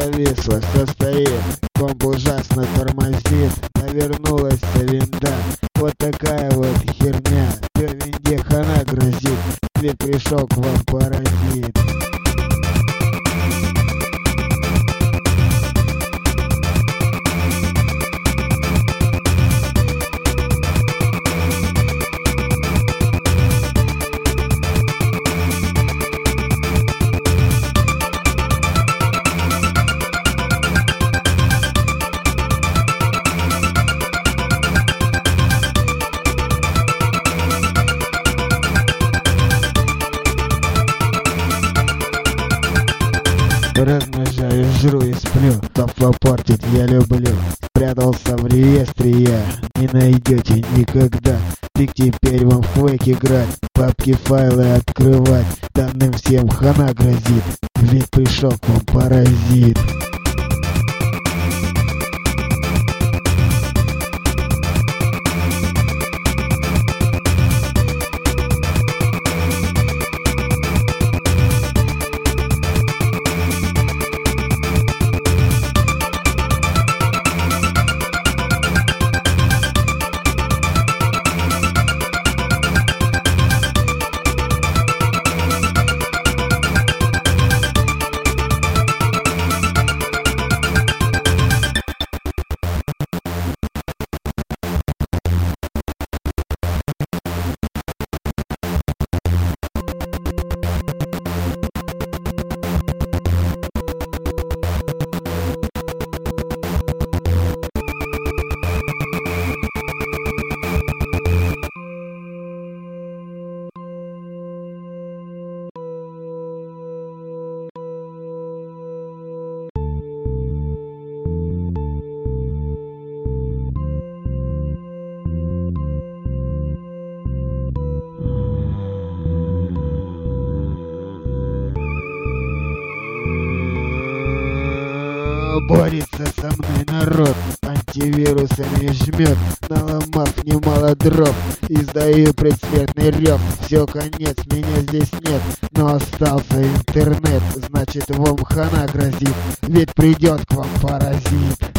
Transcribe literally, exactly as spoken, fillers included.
зависло, все стоит, комп ужасно тормозит, навернулась винда. Вот такая вот херня, все винде хана грозит, ведь пришел к вам паразит. Размножаю, жру и сплю, топ портить я люблю. Спрятался в реестре я, не найдете никогда. Фиг теперь вам в квейк играть, папки файлы открывать. Данным всем хана грозит, ведь пришел к вам паразит. Борется со мной народ, антивирусами жмет, наломав немало дров, издаю предсветный рев. Все, конец, меня здесь нет, но остался интернет, значит вам хана грозит, ведь придет к вам паразит.